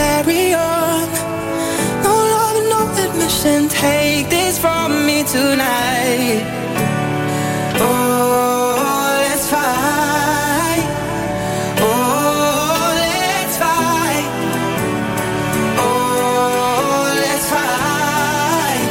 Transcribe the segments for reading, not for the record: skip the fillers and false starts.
carry on. No love and no admission. Take this from me tonight. Oh, let's fight. Oh, let's fight. Oh, let's fight.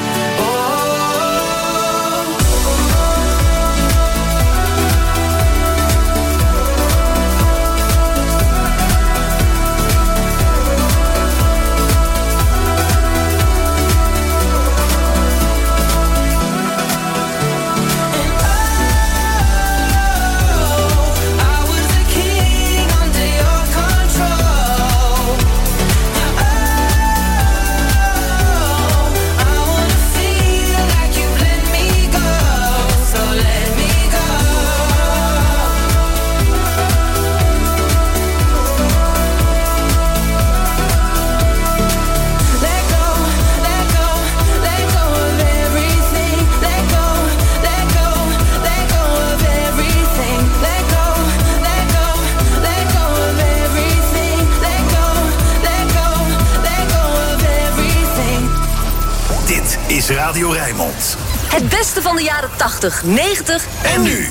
Is Radio Rijnmond. Het beste van de jaren 80, 90 en nu.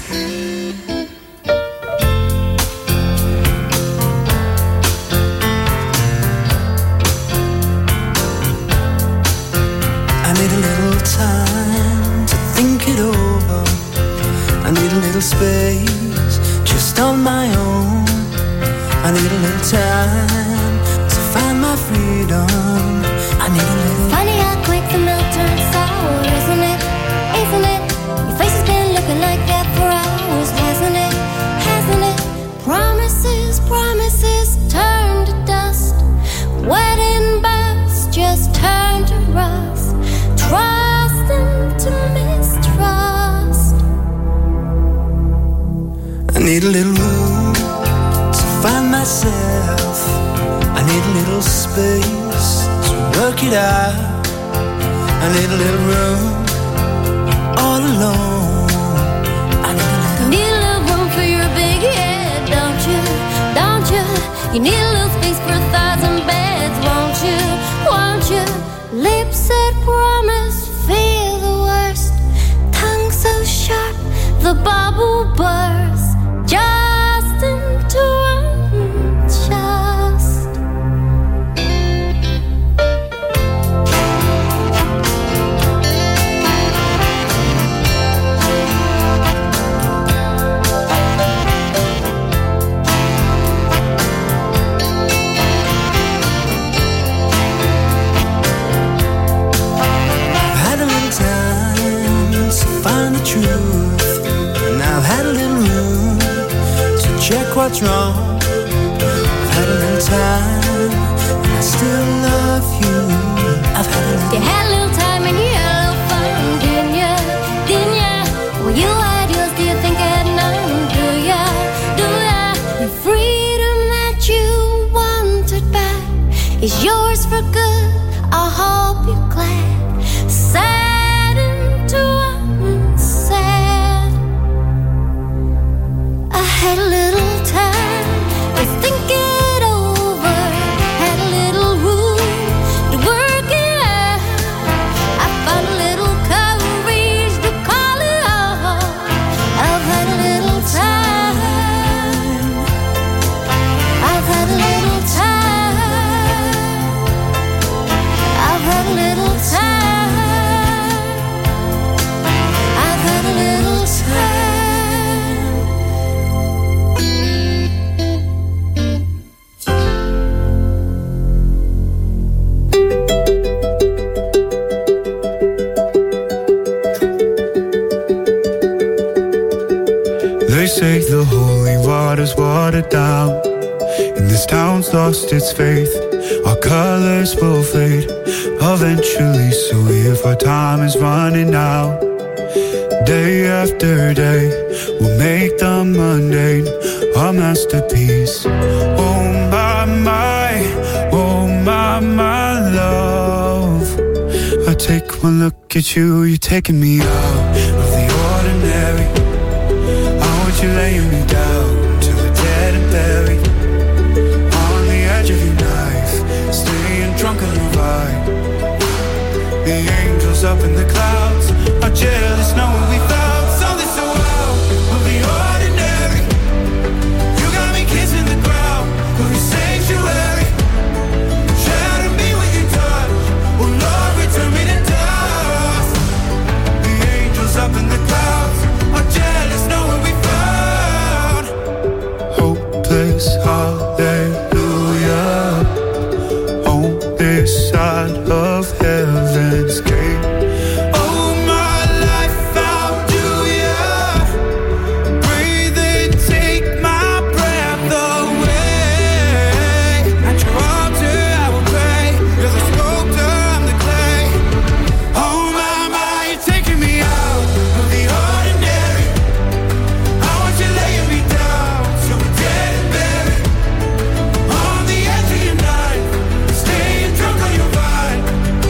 I need a little time to think it over. I need a little space just on my own. I need a little time to find my freedom. I need a little. Funny how quick the milk turns sour, isn't it? Isn't it? Your face has been looking like that for hours, hasn't it? Hasn't it? Promises, promises turn to dust. Wedding bells just turn to rust. Trust into mistrust. I need a little room to find myself. I need a little space to work it out. I need a little room all alone. I need a little room for your big head, don't you? Don't you? You need a little space for 1,000 beds, won't you? Won't you? Lips that promise feel the worst. Tongue so sharp the bubble bursts. Just into unjust. Truth. And I've had a little room to check what's wrong. I've had a little time, and I still love you. I've had a little. You had a little time and you had a little fun, didn't ya? Didn't ya? Well, you had yours, do you think I had none? Do ya? Do ya? The freedom that you wanted back is yours for good. I hope you're glad. Sad into had a little time to think it over. Had a little room to work it out. I found a little courage to call it off. I've had a little time. I've had a little time. I've had a little time. I've had a little time. They say the holy water's watered down, and this town's lost its faith. Our colors will fade eventually, so if our time is running out, day after day, we'll make the mundane our masterpiece. Oh my love, I take one look at you, you're taking me out of the ordinary. You're laying me down to the dead and buried on the edge of your knife. angels up in the clouds are jealous knowing we found something so out of the ordinary. You got me kissing the ground of your sanctuary. Shatter me with your touch, oh Lord, return me to dust. The angels up in the clouds are jealous knowing we found hopeless hallelujah on this side of heaven's gate. Oh, my life found you, yeah. Breathe and take my breath away. At your altar I will pray. You're the sculptor, I'm the clay. Oh my, you're taking me out of the ordinary. I want you laying me down so we're dead and buried. On the edge of your knife, staying drunk on your vine.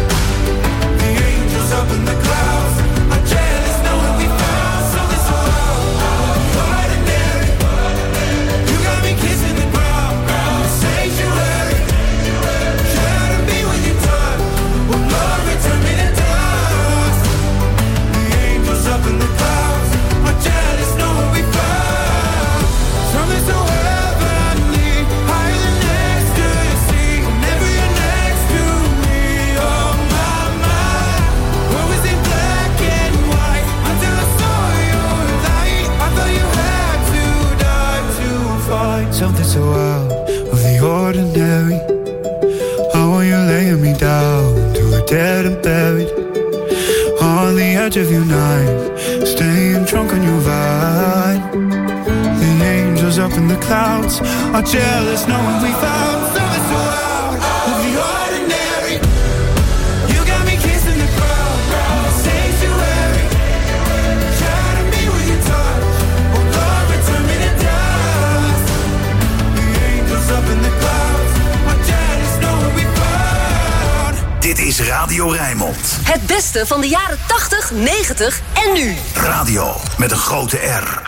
The angels up in the clouds are jealous knowing we found something so out of the ordinary. You got me kissing the ground, sanctuary. Shatter me with your touch, oh Lord, return me to dust. The angels up in the clouds are jealous knowing we found something so heavenly, higher than ecstasy. Whenever you're next to me, oh my, what was in black and white until I saw your light. I thought you had to die to find something so out of the ordinary. I want you laying me down to a dead and buried. On the edge of your knife, staying drunk on your vine. The angels up in the clouds are jealous knowing we found something so out of the ordinary. You got me kissing the ground, sanctuary. Shatter me with your touch, oh Lord, return me to dust. The angels up in the clouds are jealous knowing we found. Dit is Radio Rijnmond. Het beste van de jaren 80, 90 en nu. Radio met een grote R.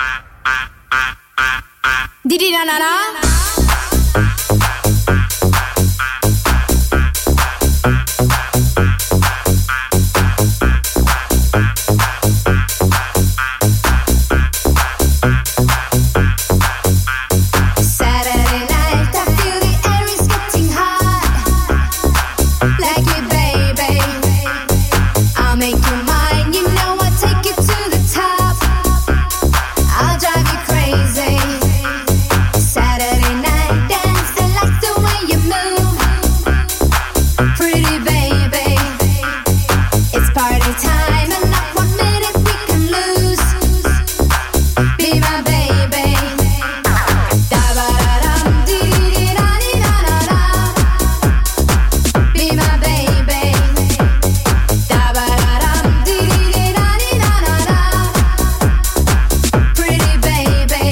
Didi na na na. Saturday night, I feel the air is getting hot. Like me, baby, I'll make you mine. You know I'll take you to the top. I'll drive you crazy. Saturday night dance, I like the way you move. Pretty baby, it's party time and not 1 minute we can lose. Be my baby. Da-ba-da-dum, dee-dee-da-dee-da-da-da. Be my baby. Da-ba-da-dum, dee-dee-da-dee-da-da-da. Pretty baby.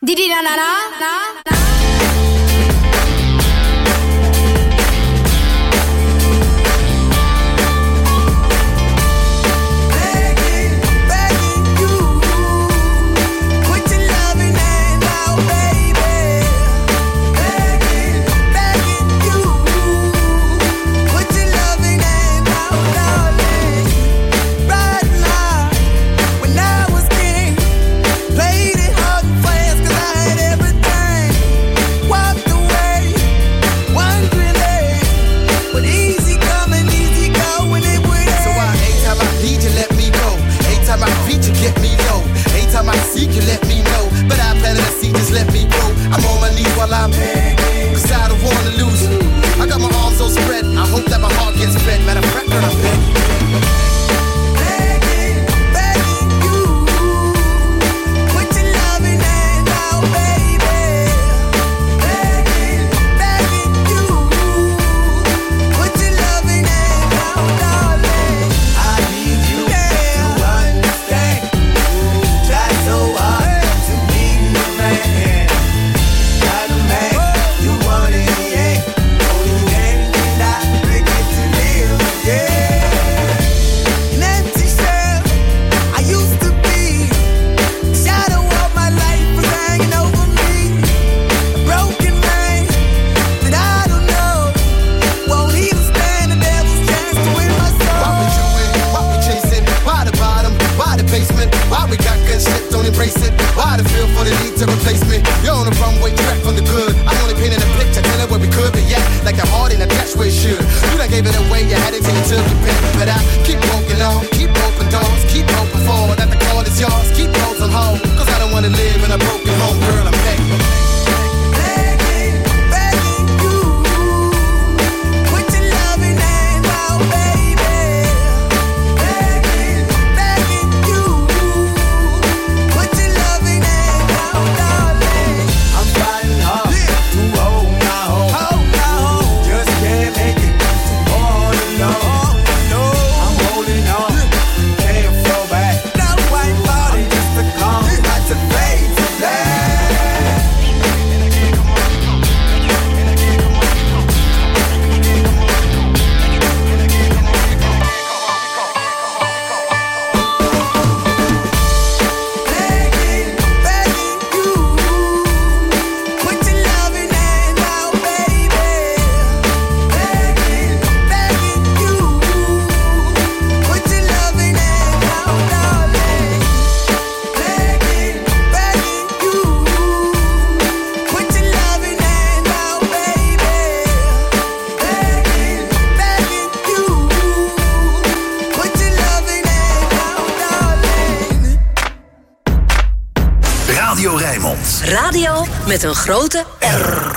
Didi na na na na na. You let me know, but I planted a seed, just let me grow. I'm on my knees while I'm begging, cause I don't wanna lose it. I got my arms so spread, I hope that my heart gets fed. Matter of fact, girl, I'm begging. Why the feel for the need to replace me? You're on the runway track from the good. I'm only painting a picture, telling where we could be at. Like the heart in a catch where it should. You done gave it away, you had it till you took it back. But I keep walking on, keep open doors, keep open for that the call is yours. Keep those on hold, cause I don't wanna live in a broken home, girl, I'm begging. Radio met een grote R.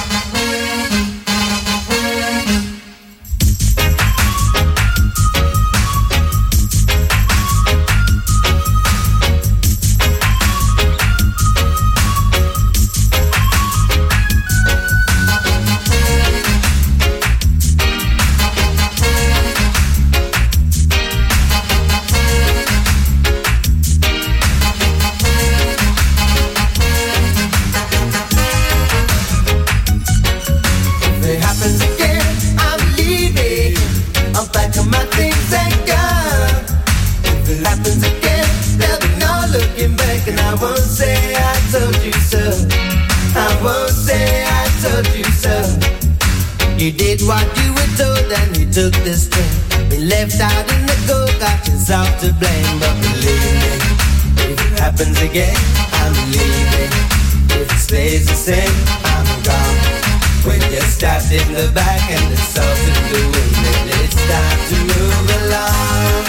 You did what you were told and you took the step. Been left out in the cold, got yourself to blame. But believe me, if it happens again, I'm leaving. If it stays the same, I'm gone. When you're stabbed in the back and the salt in the wind, then it's time to move along.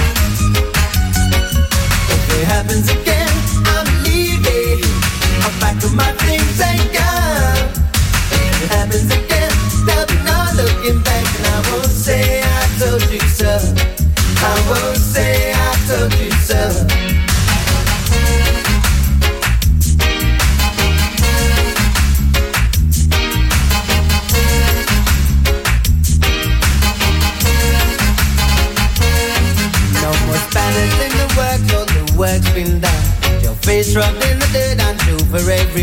If it happens again, I'm leaving. I'll pack up my things and gone. If it happens again, there'll be no looking back, and I won't say I told you so. I won't say I told you so.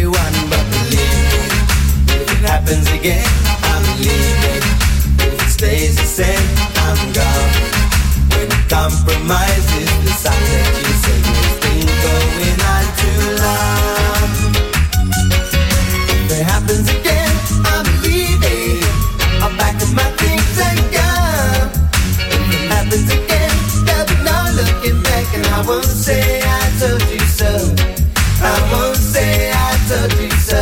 everyone, but believe me, if it happens again, I'm leaving. If it stays the same, I'm gone. When compromise is the sign that you say it's been going on too long. If it happens again, I'm leaving. I'll pack up my things and go. If it happens again, there'll be no looking back, and I won't say I told you so. I won't say I told you so.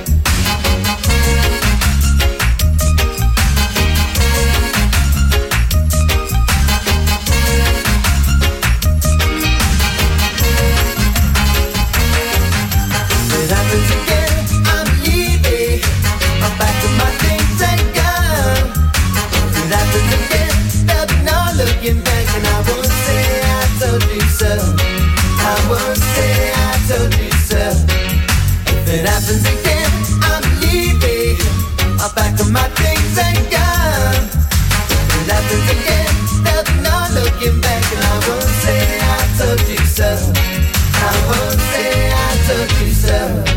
If it happens again, I'm leaving. I'll pack up my things and go. If it happens again, there'll be no looking back, and I won't say I told you so. I won't say I told you so. If it happens again, I'm leaving. I'll pack up my things and go. If it happens again, there'll be no looking back, and I won't say I told you so. I won't say I told you so.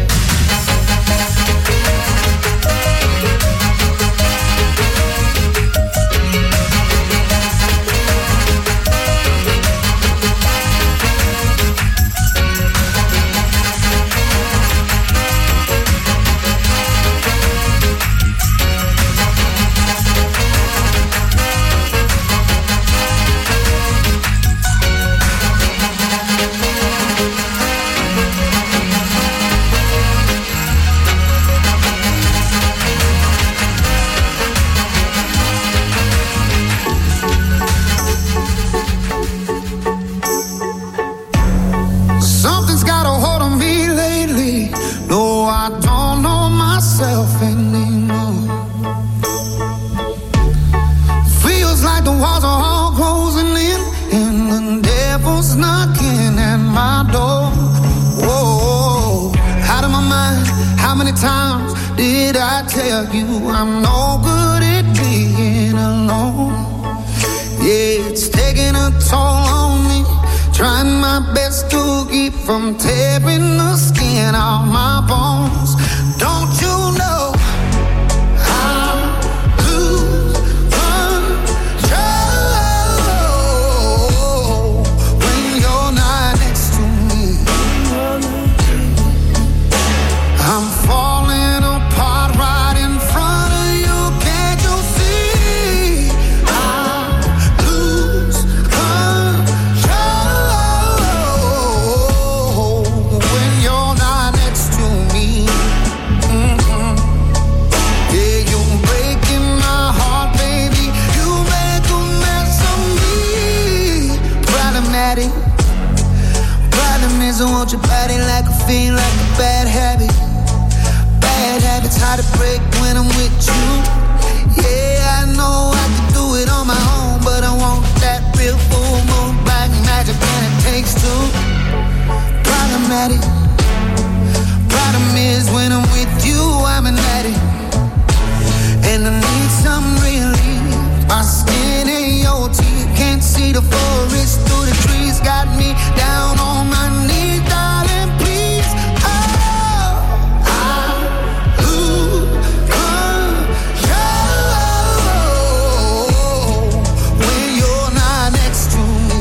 Something's got a hold on me lately. No, I don't know myself anymore. Feels like the walls are all closing in, and the devil's knocking at my door. Whoa, out of my mind. How many times did I tell you I'm no good at being alone? Yeah, it's taking a toll on me. Trying my best to keep from tearing the skin off my bones. Don't you know I lose control when you're not next to me? I'm falling apart right in front of you. Can't you see? I lose control when you're not next to me. Yeah, you're breaking my heart, baby. You make a mess of me. Problematic. Problem is I want your body like a fiend, like a bad habit. Bad habits hard to break when I'm with you. Yeah, I know I can do it on my own, but I want that real full moon black magic, and it takes two. Problematic. Problem is when I'm with you, I'm an addict, and I need some relief. My skin ain't your teeth, can't see the forest through the trees. Got me down on my knees, darling, please. Oh, I lose control when you're not next to me.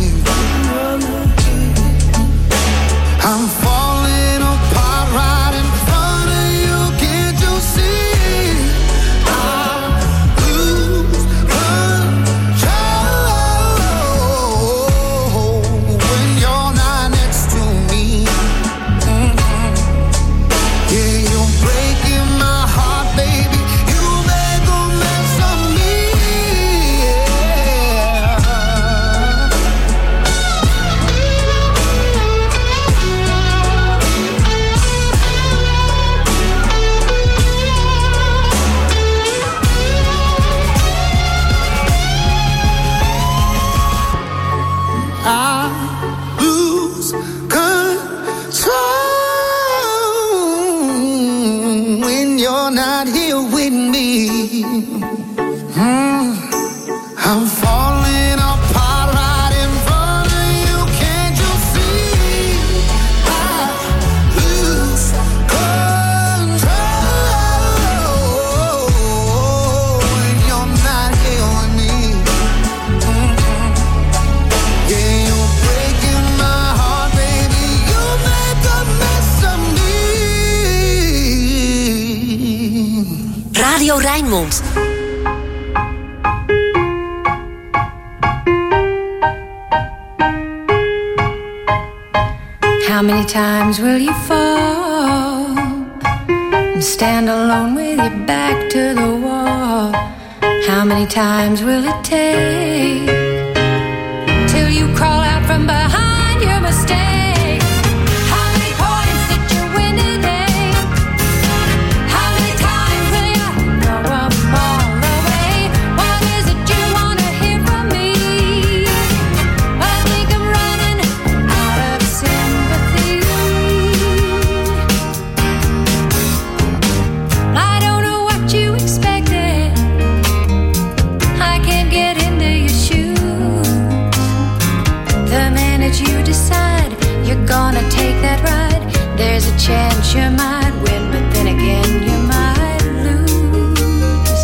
I'm falling apart right in front of you. Can't you see? I lose control when you're not next to me. Yeah, you're breaking my heart, baby. You make a mess of me. I lose control when you're not here with me. I'm falling apart right in front of you. Can't you see? I lose control. Radio Rijnmond. How many times will you fall and stand alone with your back to the wall? How many times will it take till you crawl out from behind your mistake? How many points did you win today? How many times will you throw them all away? What is it you want to hear from me? Well, I think I'm running out of sympathy. I don't know what you expected. I can't get into your shoes. The minute you decide you're gonna take that ride, there's a chance you might win, but then again you might lose.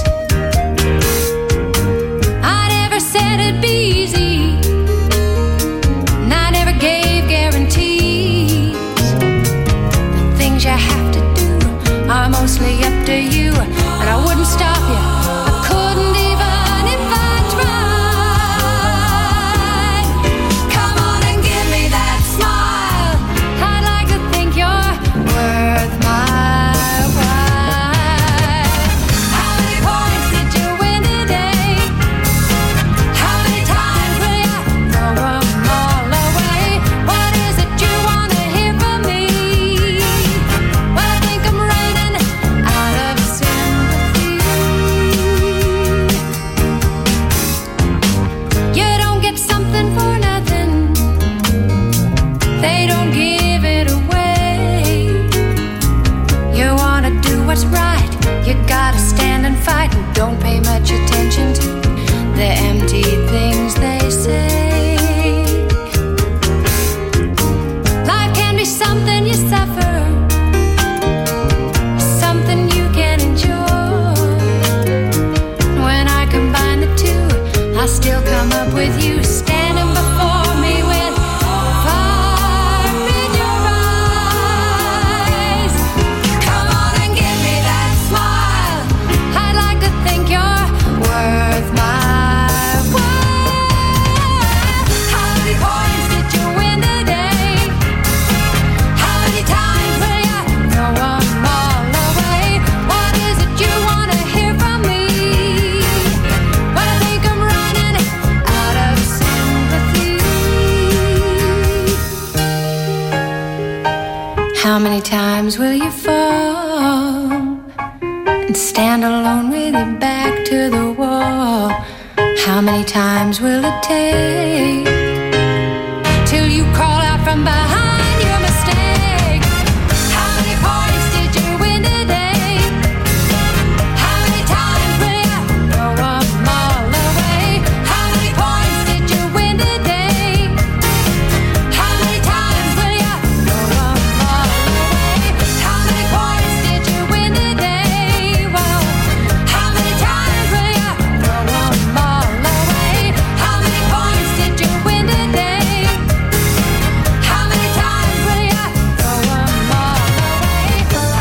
I never said it'd be easy, and I never gave guarantees. The things you have to do are mostly up to you, and I wouldn't stop you. I couldn't even if I tried. Come on and give me that smile. I'd like to think you're worth my while. How many points did you win today? How many times will you throw them all away? What is it you want to hear from me? Well, I think I'm running out of sympathy. You don't get something for nothing. They don't give it away. You want to do what's right. You gotta stand and fight, and don't pay much attention to the empty things they say. Life can be something you suffer, something you can enjoy. When I combine the two, I still come up with you standing before me with fire in your eyes. Come on and give me that smile. I'd like to think you're worth my while. How many points did you win today? How many times will you throw them all away? What is it you want to hear from me? Well, I think I'm running out of sympathy. How many times will you fall and stand alone with your back to the wall? How many times will it take till you crawl out from behind your mistake? How many points did you win today? How many times will you throw them all away? How many points did you win today? How many times will you throw them all away? How many points did you win today? Well, how many times will you throw them all away? How many points did you win today? How many times will you throw them all away?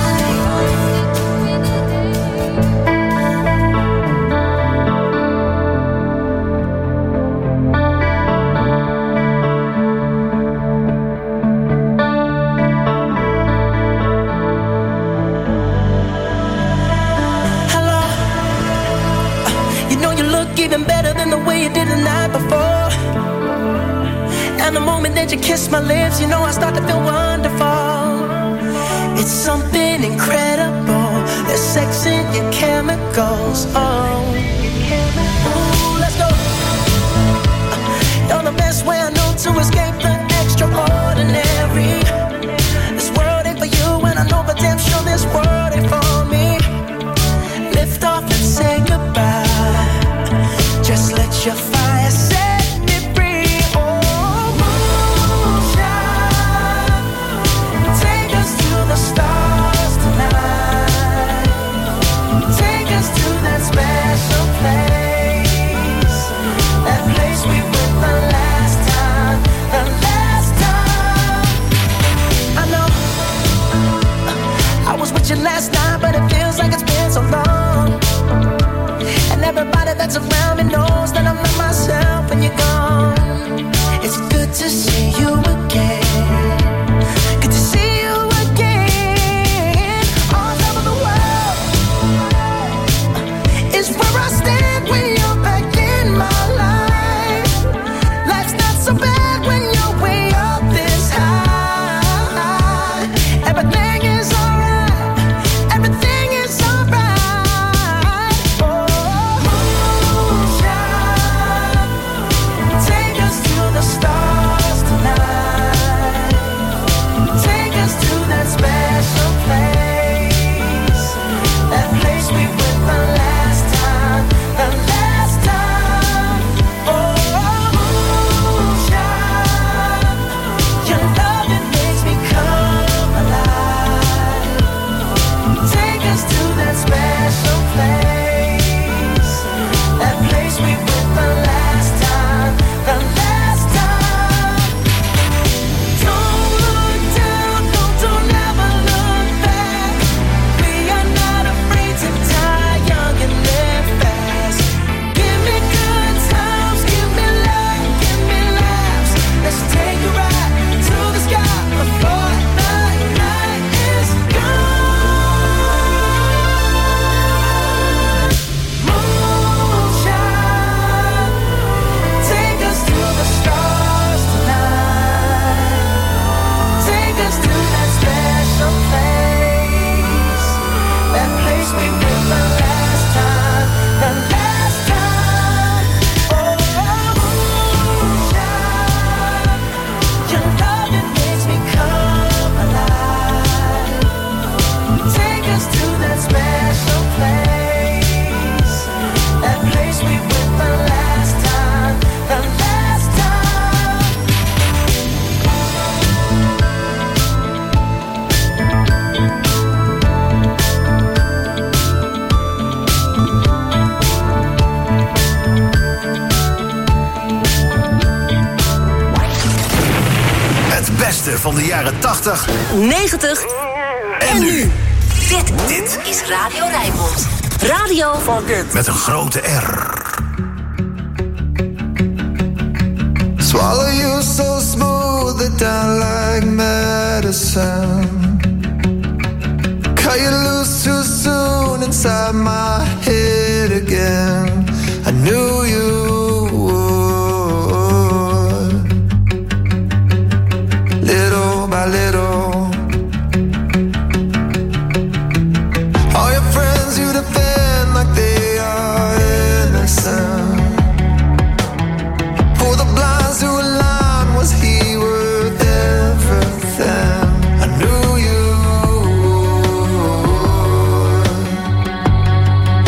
Hello. You know you look even better than the way you did the night before. And the moment that you kiss my lips, you know I start to feel wonderful. It's something incredible. There's sex in your chemicals. Oh, ooh, let's go. You're the best way I know to escape the extraordinary. This world ain't for you, and I know for damn sure this world ain't for me. Lift off and say goodbye. Just let your fire set me free. Oh, moonshine, take us to the stars tonight. Take us to that special place, that place we went the last time, the last time. I know I was with you last night, but it feels like it's been so long. that's around me knows that I'm not myself when you're gone. It's good to see you again. Good to see you again. All over the world is where I stand when you're back in my life. Life's not so bad when you're way up this high. Everything is alright. Everything is alright. Oh, moonshine, take us to the stars tonight. Take us to that special place. That place we went the last time. The last time. Oh, moonshine, your love, it makes me come alive. Take us to that special place. That place we went the last time. The last time. Don't look down, no, don't ever look back. We are not afraid to die young and live fast. Give me good times, give me love, give me laughs. Let's take a ride to the sky before the night is gone. Moonshine, take us to the stars tonight. Take us to that special place. That place we went the last time. The last time. Oh, moonshine, your love, it makes me come alive. Take us to that special place. That place we went the last time. The last time. Het beste van de jaren 80 90 en nu. Dit is Radio Rijnmond. Radio Met een grote R. Swallow you so smooth it down like medicine. Cut you loose too soon inside my head again. I knew you would. Little by little. All your friends you defend like they are innocent. For the blinds to align, was he worth everything? I knew you would.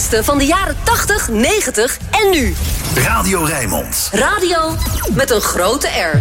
beste van de jaren 80, 90 en nu. Radio Rijnmond. Radio met een grote R.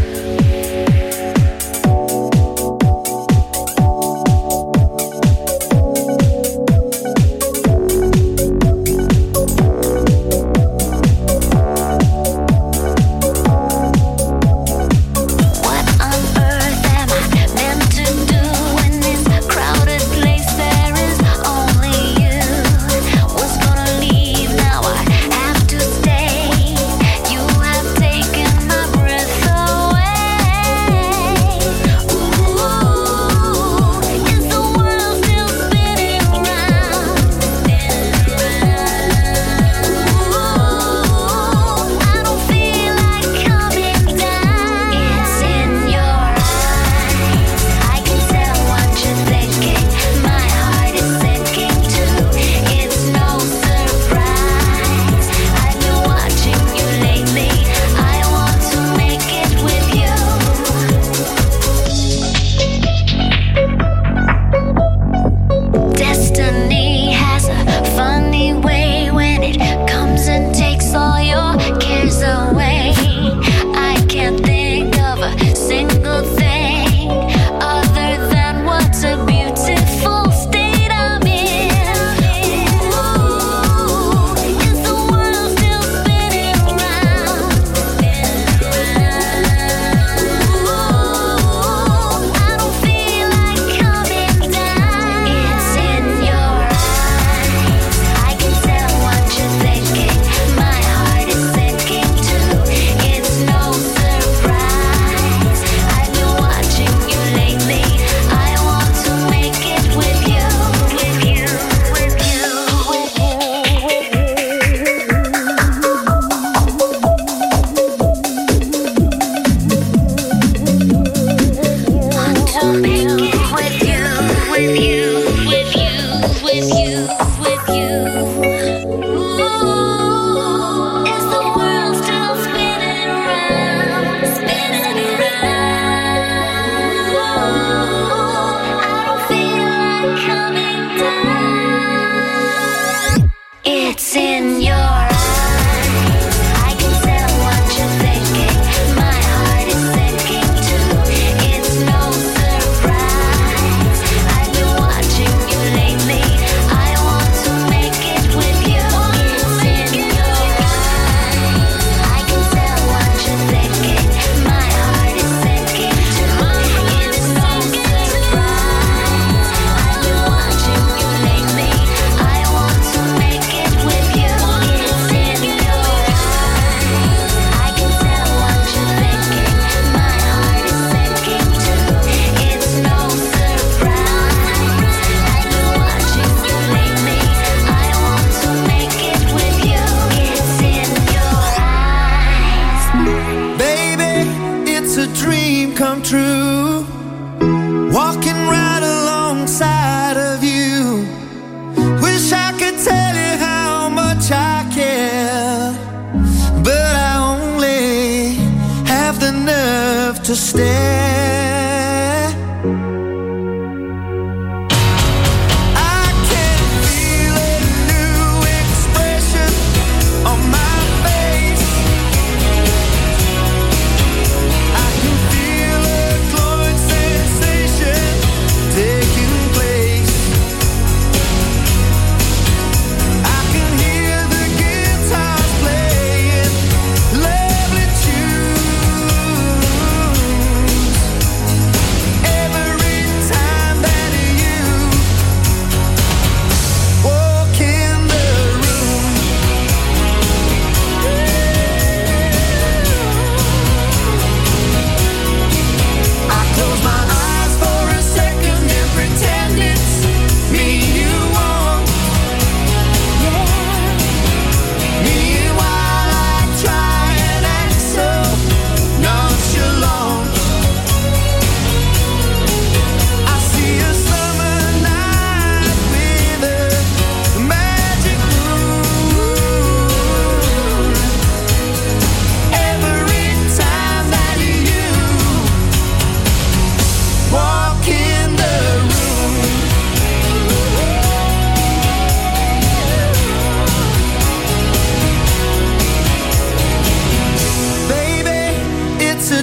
Lovely tunes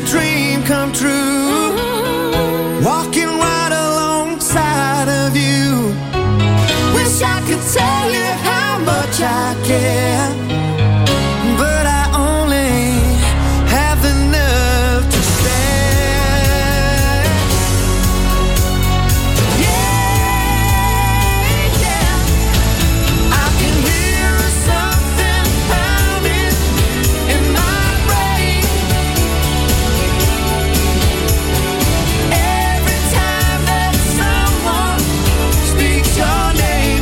dream come true. Walking right alongside of you. Wish I could tell you how much I care, but I only have the nerve to stare. Yeah, yeah. I can hear something pounding in my brain. Every time that someone speaks your name.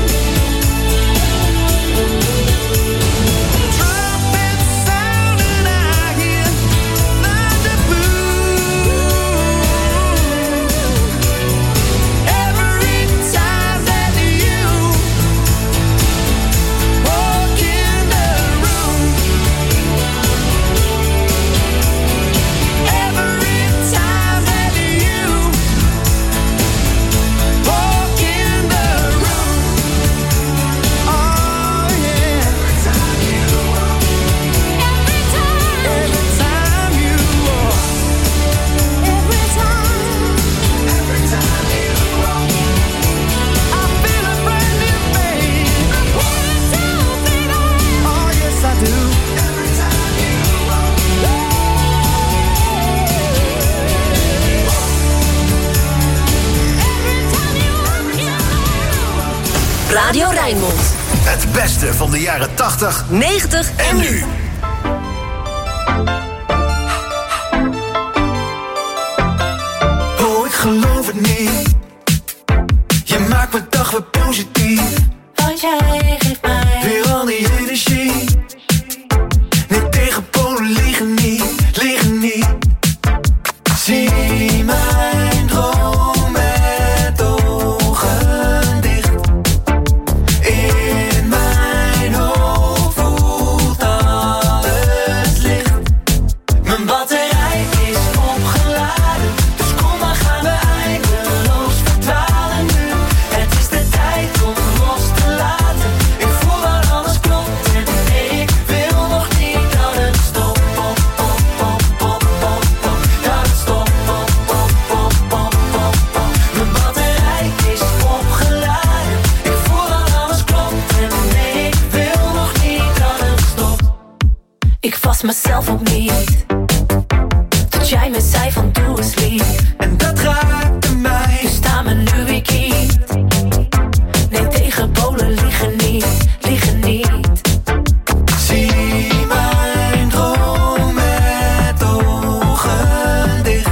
Trumpets sound and I hear thunder boom. Every time that you walk in the room. Every time that you walk in the room. Oh yeah. Every time you walk. Every time you walk. I feel a brand new face. Oh yes I do. Every time you walk. Radio Rijnmond. Het beste van de jaren 80 90 en nu. Oh, ik geloof het niet. Je maakt mijn dag weer positief. Want jij geeft mij Weer al die energie. Nee, tegen Polen liggen niet, liggen niet. Zie mijn droom met ogen dicht. In mijn hoofd voelt alles licht. Mijn batterij is opgeladen, dus kom maar gaan we eindeloos verdwalen nu. Het is de tijd om los te laten. Ik voel dat alles klopt en ik wil nog niet dat het stopt. Pop, pop, pop, pop, pop, pop. Dat het stopt. Pop, pop, pop, pop, pop, pop. Mijn batterij is opgeladen. Ik voel dat alles klopt en ik wil nog niet dat het stopt. Ik vast mezelf op niet. Dat jij me zei van doe eens lief. En dat raakte mij. Nu staan me nu weer kiet. Nee, tegen Polen liggen niet, liggen niet. Zie mijn droom met ogen dicht.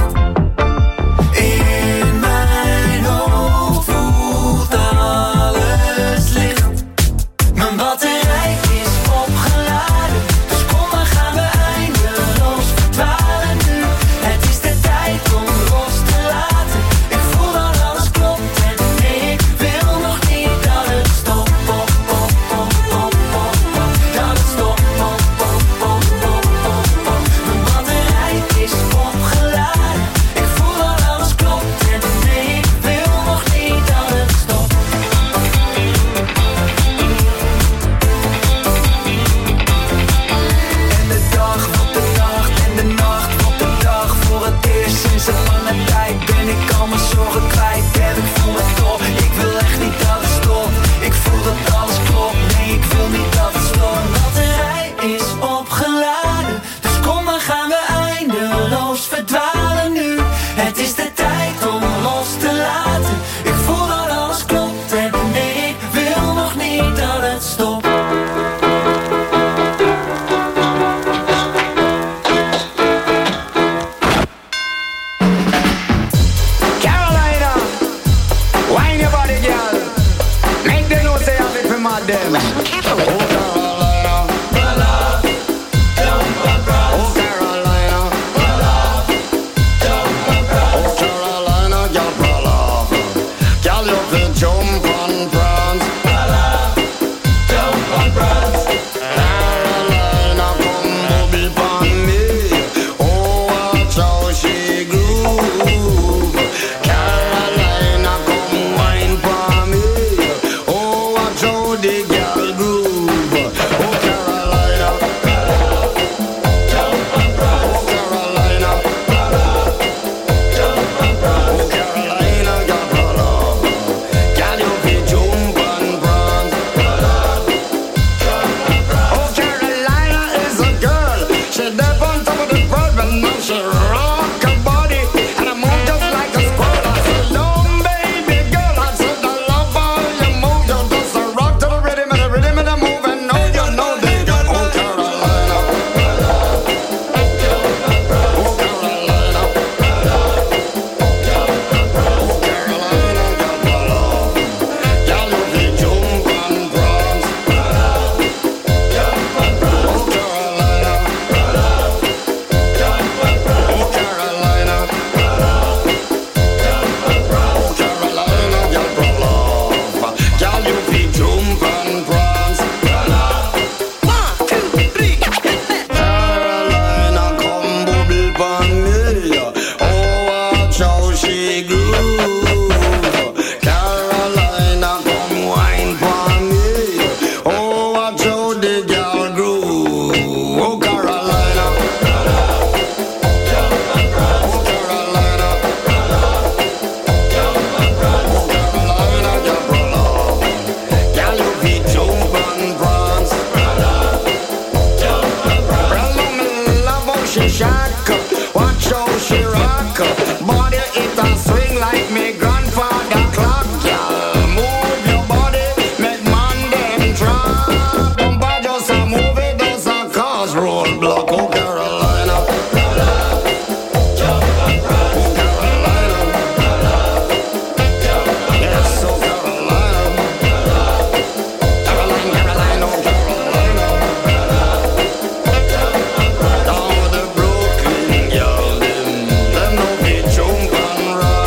In mijn hoofd voelt alles licht. Mijn batterij is opgeladen, dus kom maar gaan we eindeloos verdwalen nu. Het is de tijd om los te laten. Ik voel dat alles klopt en ik wil nog niet dat het stopt. Pop, pop, pop, pop, pop, pop. Dat het stopt. Pop, pop, pop, pop, pop, pop. Mijn batterij is opgeladen. Ik voel dat alles klopt en ik wil nog niet dat het stopt. En de dag wordt de nacht en de nacht wordt de dag. Voor het eerst sinds een lange tijd ben ik al mijn zorgen kwijt. En ik voel me top, ik wil echt niet dat het stopt. Ik voel dat alles klopt, nee ik wil niet dat het stopt. Mijn batterij is opgeladen, dus kom maar gaan we eindeloos verdwalen nu. Het is de tijd om los te laten. Ik voel dat alles klopt en ik wil nog niet dat het stopt. Carolina, wine your body, girl. Make them know say I'm it for mad them. Carolina, she shack, watch how she rock. Body it and swing like me grandfather clock. Girl, move your body, make man them drop. Bumper just a move it, does a cause roadblock. Oh Carolina, yes, so Carolina, Carolina, oh Carolina. Down with the Brooklyn girl, them no be jump and rock.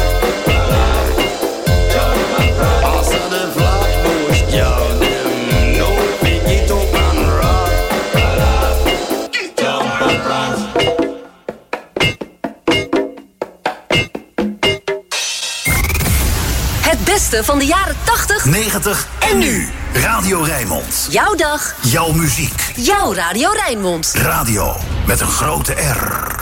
Also the Flatbush girl, them no be get up and rock. Jump and rock. Het beste van de jaren 80, 90 en nu. Radio Rijnmond. Jouw dag, Jouw muziek. jouw Radio Rijnmond. Radio met een grote R.